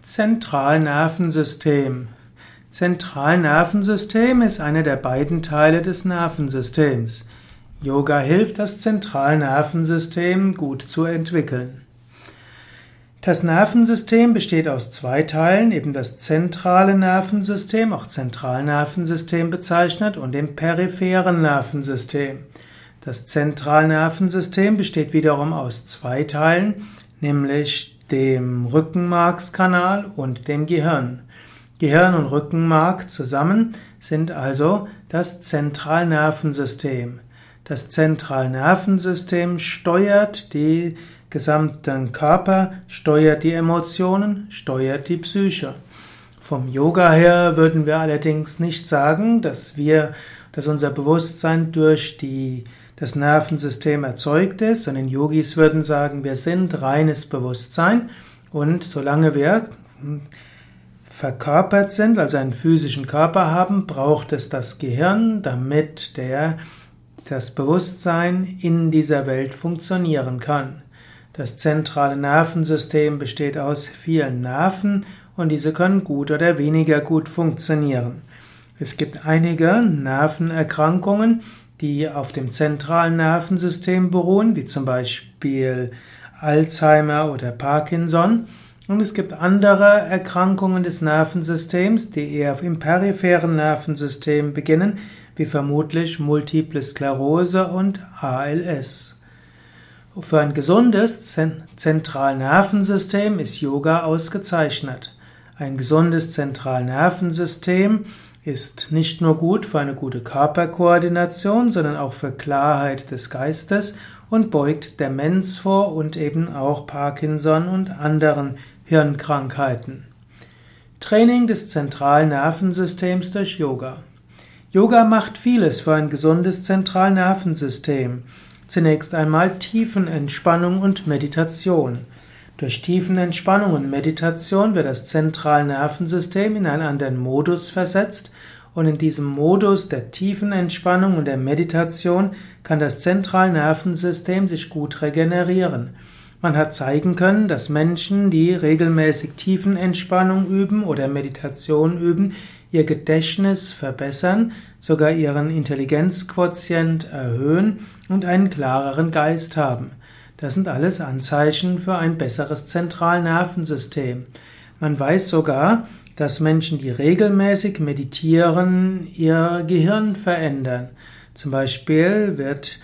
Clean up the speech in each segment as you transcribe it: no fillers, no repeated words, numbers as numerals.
Zentralnervensystem. Zentralnervensystem ist einer der beiden Teile des Nervensystems. Yoga hilft, das Zentralnervensystem gut zu entwickeln. Das Nervensystem besteht aus zwei Teilen, eben das zentrale Nervensystem, auch Zentralnervensystem bezeichnet, und dem peripheren Nervensystem. Das Zentralnervensystem besteht wiederum aus zwei Teilen, nämlich dem Rückenmarkskanal und dem Gehirn. Gehirn und Rückenmark zusammen sind also das Zentralnervensystem. Das Zentralnervensystem steuert den gesamten Körper, steuert die Emotionen, steuert die Psyche. Vom Yoga her würden wir allerdings nicht sagen, dass unser Bewusstsein durch das Nervensystem erzeugt ist, sondern Yogis würden sagen, wir sind reines Bewusstsein, und solange wir verkörpert sind, also einen physischen Körper haben, braucht es das Gehirn, damit das Bewusstsein in dieser Welt funktionieren kann. Das zentrale Nervensystem besteht aus vielen Nerven, und diese können gut oder weniger gut funktionieren. Es gibt einige Nervenerkrankungen, die auf dem zentralen Nervensystem beruhen, wie zum Beispiel Alzheimer oder Parkinson. Und es gibt andere Erkrankungen des Nervensystems, die eher im peripheren Nervensystem beginnen, wie vermutlich Multiple Sklerose und ALS. Für ein gesundes Zentralnervensystem ist Yoga ausgezeichnet. Ein gesundes Zentralnervensystem ist nicht nur gut für eine gute Körperkoordination, sondern auch für Klarheit des Geistes und beugt Demenz vor und eben auch Parkinson und anderen Hirnkrankheiten. Training des Zentralnervensystems durch Yoga. Yoga macht vieles für ein gesundes Zentralnervensystem. Zunächst einmal Tiefenentspannung und Meditation. Durch Tiefenentspannung und Meditation wird das Zentralnervensystem in einen anderen Modus versetzt, und in diesem Modus der Tiefenentspannung und der Meditation kann das Zentralnervensystem sich gut regenerieren. Man hat zeigen können, dass Menschen, die regelmäßig Tiefenentspannung üben oder Meditation üben, ihr Gedächtnis verbessern, sogar ihren Intelligenzquotient erhöhen und einen klareren Geist haben. Das sind alles Anzeichen für ein besseres Zentralnervensystem. Man weiß sogar, dass Menschen, die regelmäßig meditieren, ihr Gehirn verändern. Zum Beispiel wird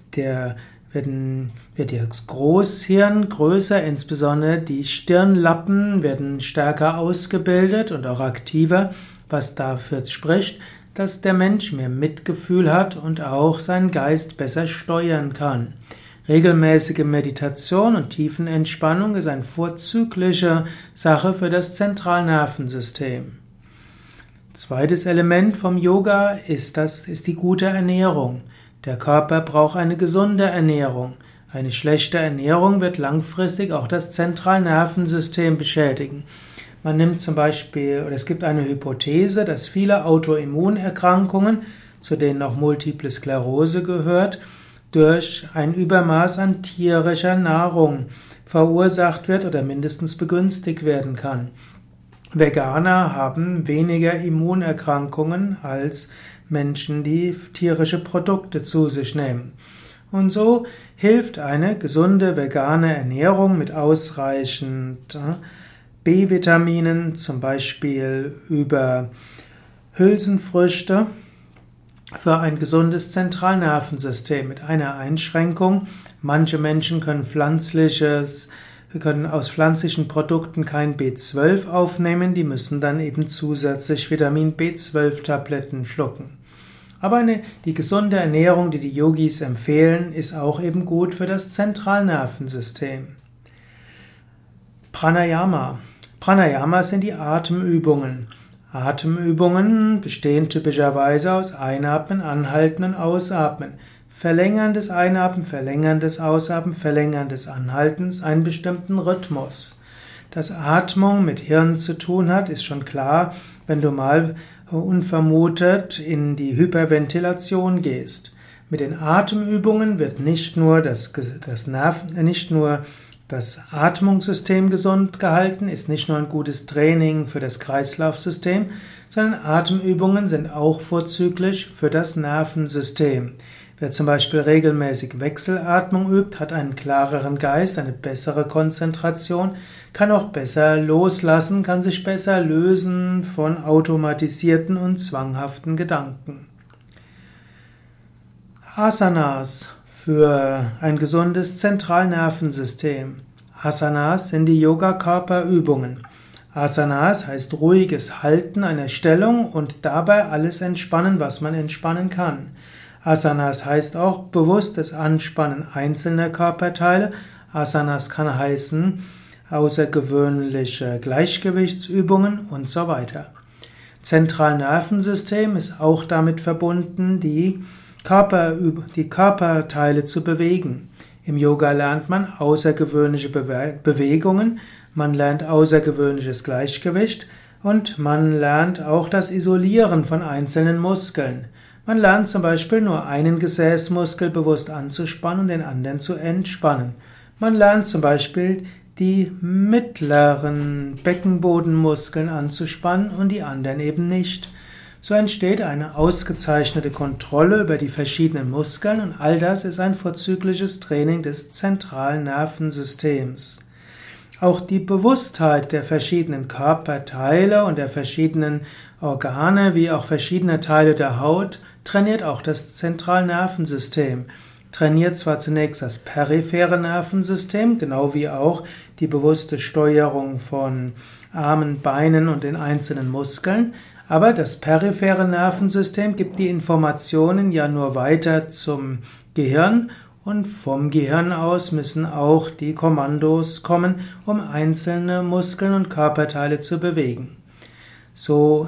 das Großhirn größer, insbesondere die Stirnlappen werden stärker ausgebildet und auch aktiver, was dafür spricht, dass der Mensch mehr Mitgefühl hat und auch seinen Geist besser steuern kann. Regelmäßige Meditation und Tiefenentspannung ist eine vorzügliche Sache für das Zentralnervensystem. Zweites Element vom Yoga ist die gute Ernährung. Der Körper braucht eine gesunde Ernährung. Eine schlechte Ernährung wird langfristig auch das Zentralnervensystem beschädigen. Man nimmt zum Beispiel, oder es gibt eine Hypothese, dass viele Autoimmunerkrankungen, zu denen auch Multiple Sklerose gehört, durch ein Übermaß an tierischer Nahrung verursacht wird oder mindestens begünstigt werden kann. Veganer haben weniger Immunerkrankungen als Menschen, die tierische Produkte zu sich nehmen. Und so hilft eine gesunde vegane Ernährung mit ausreichend B-Vitaminen, zum Beispiel über Hülsenfrüchte, für ein gesundes Zentralnervensystem mit einer Einschränkung. Manche Menschen können aus pflanzlichen Produkten kein B12 aufnehmen, die müssen dann eben zusätzlich Vitamin B12-Tabletten schlucken. Aber die gesunde Ernährung, die die Yogis empfehlen, ist auch eben gut für das Zentralnervensystem. Pranayama. Pranayama sind die Atemübungen. Atemübungen bestehen typischerweise aus Einatmen, Anhalten und Ausatmen. Verlängern des Einatmen, Verlängern des Ausatmen, Verlängern des Anhaltens, einen bestimmten Rhythmus. Dass Atmung mit Hirn zu tun hat, ist schon klar, wenn du mal unvermutet in die Hyperventilation gehst. Mit den Atemübungen wird nicht nur das Atmungssystem gesund gehalten, ist nicht nur ein gutes Training für das Kreislaufsystem, sondern Atemübungen sind auch vorzüglich für das Nervensystem. Wer zum Beispiel regelmäßig Wechselatmung übt, hat einen klareren Geist, eine bessere Konzentration, kann auch besser loslassen, kann sich besser lösen von automatisierten und zwanghaften Gedanken. Asanas für ein gesundes Zentralnervensystem. Asanas sind die Yoga-Körperübungen. Asanas heißt ruhiges Halten einer Stellung und dabei alles entspannen, was man entspannen kann. Asanas heißt auch bewusstes Anspannen einzelner Körperteile. Asanas kann heißen außergewöhnliche Gleichgewichtsübungen und so weiter. Zentralnervensystem ist auch damit verbunden, die Körperteile zu bewegen. Im Yoga lernt man außergewöhnliche Bewegungen, man lernt außergewöhnliches Gleichgewicht und man lernt auch das Isolieren von einzelnen Muskeln. Man lernt zum Beispiel nur einen Gesäßmuskel bewusst anzuspannen und den anderen zu entspannen. Man lernt zum Beispiel die mittleren Beckenbodenmuskeln anzuspannen und die anderen eben nicht. So entsteht eine ausgezeichnete Kontrolle über die verschiedenen Muskeln und all das ist ein vorzügliches Training des zentralen Nervensystems. Auch die Bewusstheit der verschiedenen Körperteile und der verschiedenen Organe, wie auch verschiedene Teile der Haut, trainiert auch das Zentralnervensystem. Trainiert zwar zunächst das periphere Nervensystem, genau wie auch die bewusste Steuerung von Armen, Beinen und den einzelnen Muskeln, aber das periphere Nervensystem gibt die Informationen ja nur weiter zum Gehirn und vom Gehirn aus müssen auch die Kommandos kommen, um einzelne Muskeln und Körperteile zu bewegen. So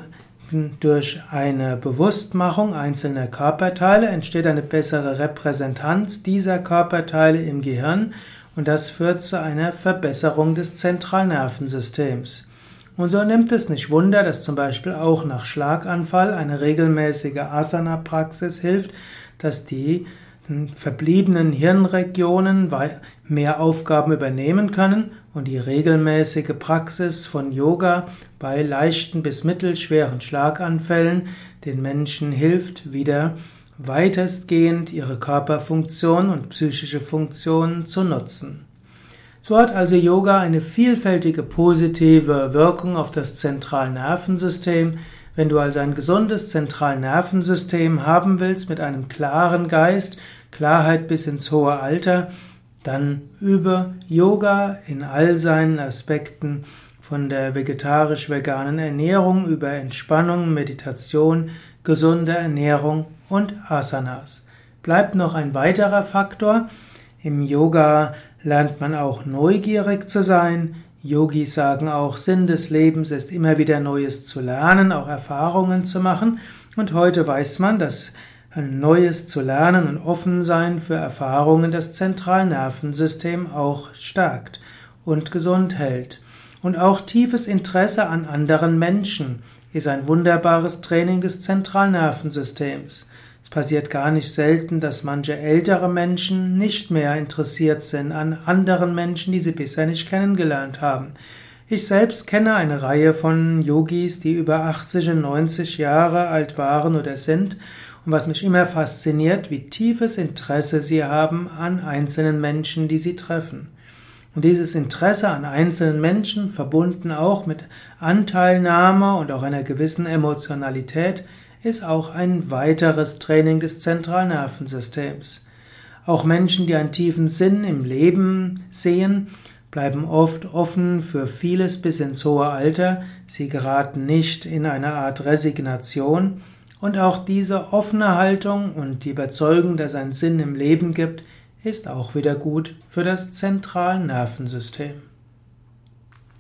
durch eine Bewusstmachung einzelner Körperteile entsteht eine bessere Repräsentanz dieser Körperteile im Gehirn und das führt zu einer Verbesserung des Zentralnervensystems. Und so nimmt es nicht Wunder, dass zum Beispiel auch nach Schlaganfall eine regelmäßige Asana-Praxis hilft, dass die verbliebenen Hirnregionen mehr Aufgaben übernehmen können und die regelmäßige Praxis von Yoga bei leichten bis mittelschweren Schlaganfällen den Menschen hilft, wieder weitestgehend ihre Körperfunktion und psychische Funktionen zu nutzen. So hat also Yoga eine vielfältige positive Wirkung auf das Zentralnervensystem. Wenn du also ein gesundes Zentralnervensystem haben willst mit einem klaren Geist, Klarheit bis ins hohe Alter, dann übe Yoga in all seinen Aspekten, von der vegetarisch-veganen Ernährung über Entspannung, Meditation, gesunde Ernährung und Asanas. Bleibt noch ein weiterer Faktor. Im Yoga lernt man auch neugierig zu sein. Yogis sagen auch, Sinn des Lebens ist immer wieder Neues zu lernen, auch Erfahrungen zu machen. Und heute weiß man, dass Neues zu lernen und offen sein für Erfahrungen das Zentralnervensystem auch stärkt und gesund hält. Und auch tiefes Interesse an anderen Menschen ist ein wunderbares Training des Zentralnervensystems. Es passiert gar nicht selten, dass manche ältere Menschen nicht mehr interessiert sind an anderen Menschen, die sie bisher nicht kennengelernt haben. Ich selbst kenne eine Reihe von Yogis, die über 80 und 90 Jahre alt waren oder sind, und was mich immer fasziniert, wie tiefes Interesse sie haben an einzelnen Menschen, die sie treffen. Und dieses Interesse an einzelnen Menschen, verbunden auch mit Anteilnahme und auch einer gewissen Emotionalität, ist auch ein weiteres Training des Zentralnervensystems. Auch Menschen, die einen tiefen Sinn im Leben sehen, bleiben oft offen für vieles bis ins hohe Alter. Sie geraten nicht in eine Art Resignation. Und auch diese offene Haltung und die Überzeugung, dass es einen Sinn im Leben gibt, ist auch wieder gut für das Zentralnervensystem.